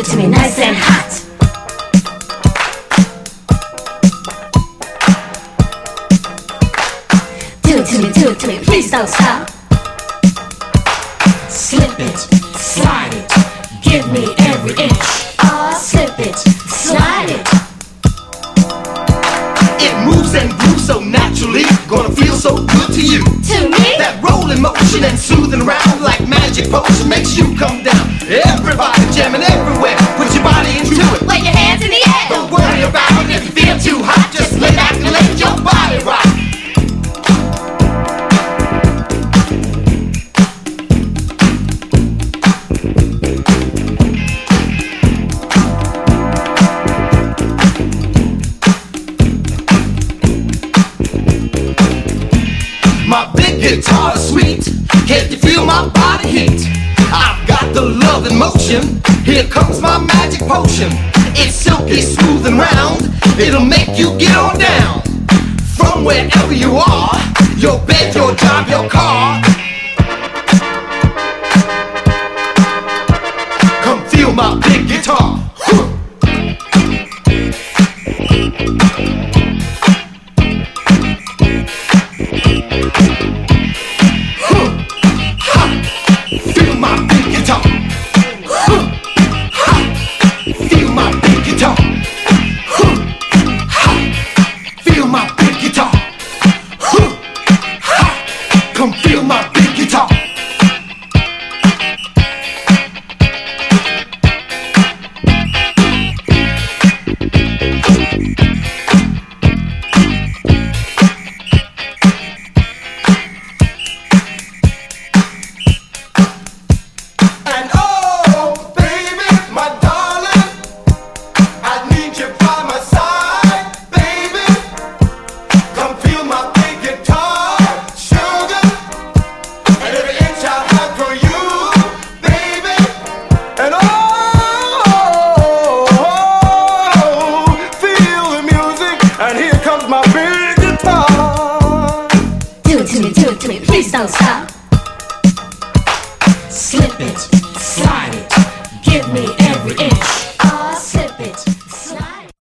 to me nice and hot. Do it to me, please don't stop. Slip it, slide it, give me every inch. Slip it, slide it. It moves and grooves so naturally, gonna feel so good to you. To me? That rolling motion and soothing round like magic potion makes you come down. Everybody jamming everywhere, put your body into it. Wave your hands in the air. Don't worry about it if you feel too hot, just lay back and let your body rock. My big guitar is sweet, can't you feel my body heat? I've got the love in motion, here comes my magic potion. It's silky smooth and round, it'll make you get on down. From wherever you are, your bed, your job, your car. Come feel my big guitar. Feel my big guitar. Feel my big guitar. Feel my big guitar. Come feel my big guitar. Do it to me, please don't stop.